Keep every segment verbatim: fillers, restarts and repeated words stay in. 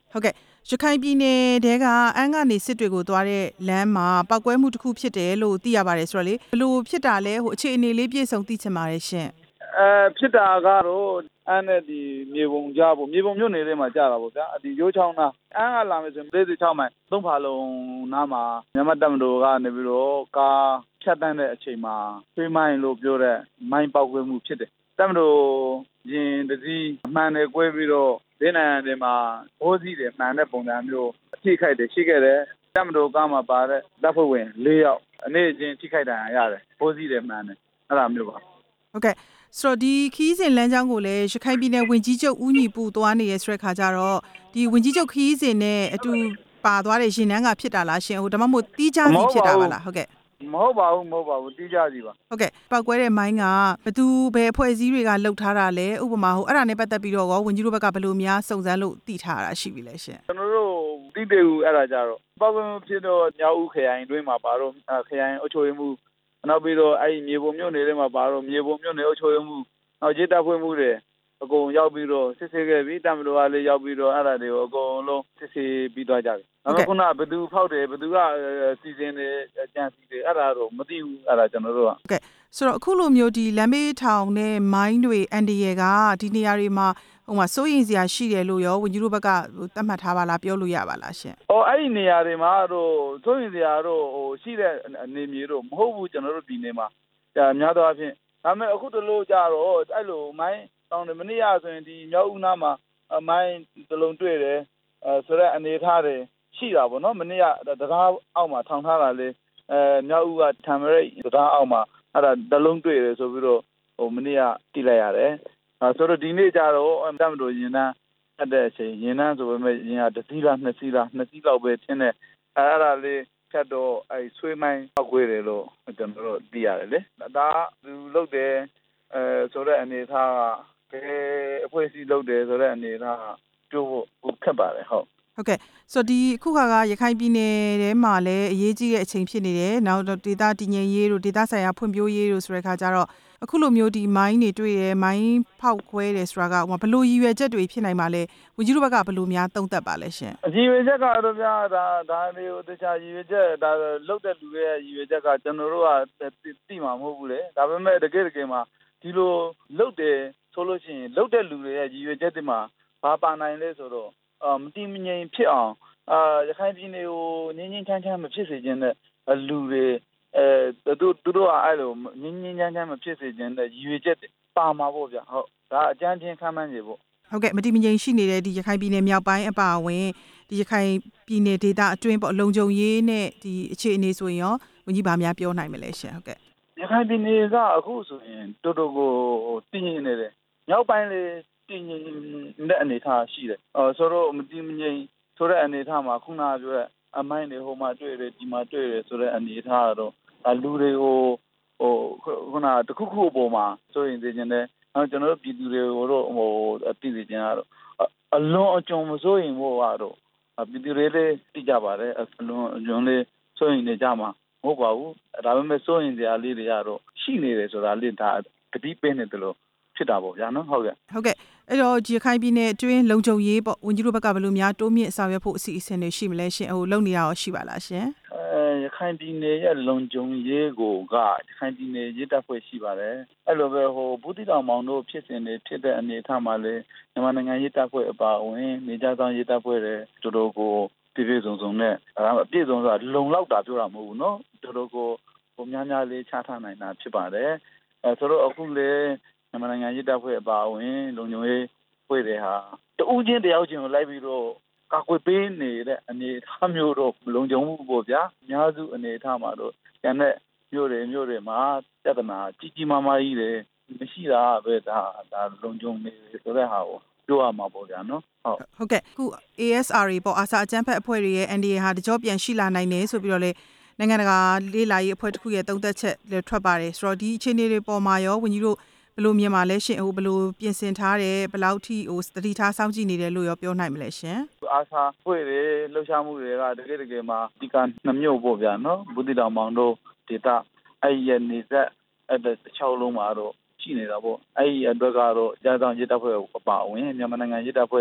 ဟုတ်ကဲ့ရခိုင်ပြည်နယ်တဲကအန်းကနေစစ်တွေကိုသွားတဲ့လမ်းမှာပောက်ကွဲမှုတစ်ခုဖြစ်တယ်လို့သိရပါတယ်ဆိုတော့လေဘလို့ဖြစ်တာလဲဟိုအခြေအနေလေးပြည့်စုံသိချင်ပါတယ်ရှင်အဲဖြစ်တာကတော့အန်းနဲ့ဒီမြေပုံကြားပေါ့မြေပုံမြို့နယ်ထဲမှာကြာတာပေါ့ဗျာဒီရိုးချောင်းသားအန်းကလာမယ်ဆိုရင်၄၆မိုင်သုံးဖာလုံနားမှာမြန်မာတပ်မတော်ကနေပြီးတော့ကားဖြတ်တန်းတဲ့အချိန်မှာဖေးမိုင်းလို့ပြောတဲ့မိုင်းပောက်ကွဲမှုဖြစ်တယ်တပ်မတော်ရင်တစည်းအမှန်တွေကွဲပြီးတော့ဒေသနာတွေမှာဘိုးစီးတယ်မှန်တဲ့ပုံစံမျိုးအထိခိုက်တယ်ရှိခဲ့တယ်တပ်မတော်ကားမှာပါတဲ့တပ်ဖွဲ့ဝင်၄ယောက်အနေချင်းထိခိုက်တာရတယ်ဘိုးစီးတယ်မှန်တယ်အဲ့လိုမျိုးပါဟုတ်ကဲ့ဆိုတော့ဒီခီးစဉ်လမ်းကြောင်းကိုလည်းရခိုင်ပြည်နယ်ဝင်ကြီးချုပ်ဦးညီပူသွားနေရဆိုတဲ့ခါကျတော့ဒီဝင်ကြီးချုပ်ခီးစဉ်နဲ့အတူပါသွားတဲ့ရင်နှန်းကဖြစ်တာလားရှင်ဟိုဒါမှမဟုတ်တီးခြားစီဖြစ်တာပါလားဟုတ်ကဲ့မဟုတ်ပါဘူးမဟုတ်ပါဘူးတီးခြားစီပါဟုတ်ကဲ့ပောက်ကွဲတဲ့မိုင်းကဘသူဘယ်အဖွဲ့အစည်းတွေကလှုပ်ထားတာလဲဥပမာဟိုအဲ့ဒါနဲ့ပတ်သက်ပြီးတော့ရောဝင်ကြီးတို့ဘက်ကဘယ်လိုများစုံစမ်းလို့သိထားတာရှိပြီလဲရှင်ကျွန်တော်တို့သိတယ်ဦးအဲ့ဒါကြတော့ပောက်ကွဲဖြစ်တော့ညောင်ဦးခရိုင်တွင်းမှာပါတော့ခရိုင်အုပ်ချုပ်ရေးမှူးနောက်ပြီးတော့အဲ့ဒီမြေပုံမြို့နယ်ထဲမှာပါတော့မြေပုံမြို့နယ်အုပ်ချုပ်ရေးမှူးနောက်ရေးတပ်ဖွဲ့မှုတွေအကုန်ရောက်ပြီးတော့စစ်ဆေးခဲ့ပြီးတမတော်ကလည်းရောက်ပြီးတော့အဲ့ဒါတွေကိုအကုန်လုံးစစ်ဆေးပြီးသွားကြတယ်။နောက်ခုနကဘသူဖောက်တယ်ဘသူကစီစဉ်တယ်ကြံစီတယ်အဲ့ဒါတော့မသိဘူးအဲ့ဒါကျွန်တော်တို့ကဟုတ်ကဲ့ဆိုတော့အခုလိုမျိုးဒီလမ်းမေးထောင်နဲ့မိုင်းတွေအန်ဒီရဲကဒီနေရာတွေမှာဟိုမှာစိုးရင်စရာရှိတယ်လို့ရောဝင်ကြီးတို့ဘက်ကသတ်မှတ်ထားပါလားပြောလို့ရပါလားရှင်။အော်အဲ့ဒီနေရာတွေမှာတော့စိုးရင်စရာတော့ဟိုရှိတဲ့အနေမြေတော့မဟုတ်ဘူးကျွန်တော်တို့ဒီနေမှာဒါများသောအားဖြင့်ဒါပေမဲ့အခုတလို့ကြတော့အဲ့လိုမိုင်းတောင်းတယ်မနေ့ကဆိုရင်ဒီမြောက်ဦးနားမှာမိုင်းတလုံးတွေ့တယ်အဲဆိုတော့အနေထားတယ်ရှိတာပေါ့နော်မနေ့ကတရားအောက်မှာထောင်ထားတာလေအဲမြောက်ဦးကထံမရိတ်တရားအောက်မှာအဲ့ဒါတလုံးတွေ့တယ်ဆိုပြီးတော့ဟိုမနေ့ကတိလိုက်ရတယ်အဲဆိုတော့ဒီနေ့ကျတော့တမတော်ရင်နှန်းအဲ့တဲ့အချိန်ရင်နှန်းဆိုပေမဲ့ရင်ကတစ်စီးလားနှစ်စီးလားနှစ်စီးလောက်ပဲထင်းတယ်အဲအဲ့ဒါလေးဖြတ်တော့အဲဆွေးမိုင်းပောက်ကွဲတယ်လို့ကျွန်တော်တို့သိရတယ်လေဒါသူလုတ်တယ်အဲဆိုတော့အနေထားကဘယ်အဖွဲ့အစည်းလုပ်တယ်ဆိုတဲ့အနေထားပြောဖို့ခက်ပါတယ်ဟုတ်ဟုတ်ကဲ့ဆိုတော့ဒီအခုခါကရခိုင်ပြည်နယ်ထဲမှာလည်းအရေးကြီးတဲ့အချိန်ဖြစ်နေတယ်နောက်ဒေသတည်ငြိမ်ရေးတို့ဒေသဆိုင်ရာဖွံ့ဖြိုးရေးတို့ဆိုတဲ့ခါကျတော့အခုလိုမျိုးဒီမိုင်းတွေတွေ့တယ်မိုင်းဖောက်ခွဲတယ်ဆိုတာကဘယ်လိုရည်ရွယ်ချက်တွေဖြစ်နိုင်ပါလဲဝန်ကြီးတို့ဘက်ကဘယ်လိုများသုံးသပ်ပါလဲရှင်ရည်ရွယ်ချက်ကတော့ဗျာဒါဒါတွေကိုတခြားရည်ရွယ်ချက်ဒါလုတ်တဲ့လူတွေရဲ့ရည်ရွယ်ချက်ကကျွန်တော်တို့ကသိမှာမဟုတ်ဘူးလေဒါပေမဲ့တကယ်တကယ်မှာဒီလိုလုတ်တယ်ဆိုလို့ရှိရင်လုတ်တဲ့လူတွေရဲ့ရည်ရွယ်ချက်တွေမှာဘာပါနိုင်လဲဆိုတော့အာမတိမငြိမ်ဖြစ်အောင်အာရခိုင်ပြည်နယ်ကိုငြင်းငြင်းချမ်းချမ်းမဖြစ်စေခြင်းတဲ့လူတွေအဲသူသူတို့ကအဲ့လိုငြင်းငြင်းချမ်းချမ်းမဖြစ်စေခြင်းတဲ့ရည်ရွယ်ချက်ပါမှာပေါ့ဗျဟုတ်ဒါအကြမ်းချင်းခမ်းမှန်းနေပေါ့ဟုတ်ကဲ့မတိမငြိမ်ရှိနေတဲ့ဒီရခိုင်ပြည်နယ်မြောက်ပိုင်းအပါအဝင်ဒီရခိုင်ပြည်နယ်ဒေသအတွင်းပေါ့လုံခြုံရေးနဲ့ဒီအခြေအနေဆိုရင်ရောဝန်ကြီးဗာများပြောနိုင်မလဲရှင်ဟုတ်ကဲ့ရခိုင်ပြည်နယ်ကအခုဆိုရင်တော်တော်ကိုတည်ငြိမ်နေတယ်မြောက်ပိုင်းလေတည်ငြိမ်တဲ့အနေအထားရှိတယ်။အော်ဆိုတော့မတည်မငြိမ်ဆိုတဲ့အနေအထားမှာခုနကပြောတဲ့အမိုင်းတွေဟိုမှာတွေ့တယ်ဒီမှာတွေ့တယ်ဆိုတဲ့အနေအထားတော့လူတွေကိုဟိုခုနတခုခုအပေါ်မှာဆိုရင်သိချင်းတဲ့နောက်ကျွန်တော်တို့ပြည်သူတွေကိုတော့ဟိုတည်သိချင်းကတော့အလွန်အကျွံမစိုးရင်ဘောကတော့ပြည်သူတွေလည်းသိကြပါတယ်အလွန်အကျွံလေးစိုးရင်နေကြမှာမဟုတ်ပါဘူးဒါပေမဲ့စိုးရင်စရာလေးတွေကတော့ရှိနေတယ်ဆိုတာလေးဒါတတိပေးနေတယ်လို့ဖြစ်တာပေါ့ဗျာနော်ဟုတ်ကဲ့ဟုတ်ကဲ့အဲ့တော့ဒီရခိုင်ပြည်နယ်အတွင်းလုံခြုံရေးပေါ့ဝန်ကြီးတို့ဘက်ကဘယ်လိုများတိုးမြင့်ဆောင်ရွက်ဖို့အစီအစဉ်တွေရှိမလဲရှင်ဟိုလုပ်နေတာရောရှိပါလားရှင်အဲရခိုင်ပြည်နယ်ရဲ့လုံခြုံရေးကိုကရခိုင်ပြည်နယ်ရေးတပ်ဖွဲ့ရှိပါတယ်အဲ့လိုပဲဟိုဘူးတိတောင်မောင်တို့ဖြစ်စဉ်တွေဖြစ်တဲ့အနေအထားမှာလေမြန်မာနိုင်ငံရေးတပ်ဖွဲ့အပါအဝင်နေကြသောရေးတပ်ဖွဲ့တွေတို့တို့ကိုပြည့်ပြည့်စုံစုံနဲ့အပြည့်စုံဆိုတာလုံလောက်တာပြောတာမဟုတ်ဘူးနော်တို့တို့ကိုဟိုများများလေးချထားနိုင်တာဖြစ်ပါတယ်အဲဆိုတော့အခုလေမြန်မာနိုင်ငံရေးတပ်ဖွဲ့အပါအဝင်လုံခြုံရေးဖွဲ့တွေဟာတဦးချင်းတယောက်ချင်းကိုလိုက်ပြီးတော့ကာကွယ်ပေးနေတဲ့အနေအထားမျိုးတော့လုံခြုံမှုပေါ့ဗျာအများစုအနေအထားမှာတော့ကျန်တဲ့မျိုးတွေမျိုးတွေမှာပြဿနာကြီးကြီးမားမားကြီးတယ်မရှိတာပဲဒါဒါလုံခြုံနေဆိုတဲ့ဟာကိုပြောရမှာပေါ့ဗျာနော်ဟုတ်ဟုတ်ကဲ့အခု A S R တွေပေါ့အာဆာအကြမ်းဖက်အဖွဲ့တွေရဲ့ N D A ဟာတကြောပြန်ရှိလာနိုင်တယ်ဆိုပြီးတော့လေနိုင်ငံတကာလေးလာရေးအဖွဲ့တစ်ခုရဲ့သုံးသက်ချက်လည်းထွက်ပါတယ်ဆိုတော့ဒီအခြေအနေတွေပေါ်မှာရောဝန်ကြီးတို့ဘယ်လိုမြင်ပါလဲရှင်ဟိုဘယ်လိုပြင်ဆင်ထားတယ်ဘယ်လောက်ထိဟိုတတိထားစောင့်ကြည့်နေတယ်လို့ရောပြောနိုင်မလဲရှင်အာဆာဖွဲ့တွေလှုပ်ရှားမှုတွေကတကယ်တကယ်မှာဒီကနှမျိုးပေါ့ဗျာနော်ဘူးတိတောင်မောင်တို့ဒေတာအဲ့ရနေသက်အဲ့တစ်ချောင်းလုံးမှာတော့ရှိနေတာပေါ့အဲ့ဒီအတွက်ကတော့ကြားဆောင်ရစ်တပ်ဖွဲ့အပါအဝင်မြန်မာနိုင်ငံရစ်တပ်ဖွဲ့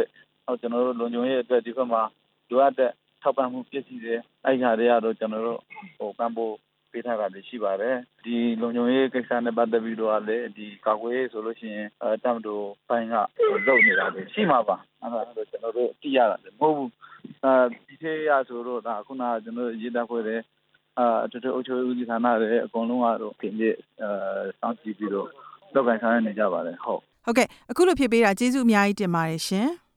ဟုတ်ကျွန်တော်တို့လုံခြုံရေးအတွက်ဒီဘက်မှာလိုအပ်တဲ့ထောက်ပံ့မှုဖြစ်စီတယ်အဲ့ဒီဟာတွေကတော့ကျွန်တော်တို့ဟိုပံ့ပိုးပေးထားတာရှိပါတယ်ဒီလုံခြုံရေးကိစ္စနဲ့ပတ်သက်ပြီးတော့လည်းဒီကာကွယ်ရေးဆိုလို့ရှိရင်အဲတမ်တူပိုင်းကလုပ်နေတာတွေရှိမှာပါအဲ့ဒါတော့ကျွန်တော်တို့သိရတာမဟုတ်ဘူးအဲဒီသေးရဆိုတော့ဒါခုနကကျွန်တော်ရေးသားခွဲတယ်အာအတူတူအချိုးဦးစီးဌာနတွေအကုန်လုံးကတော့ပြင်ပြအဲစောင့်ကြည့်ပြီးတော့လုပ်ကိုင်ဆောင်ရနေကြပါတယ်ဟုတ်ဟုတ်ကဲ့အခုလိုဖြစ်ပေးတာကျေးဇူးအများကြီးတင်ပါတယ်ရှင်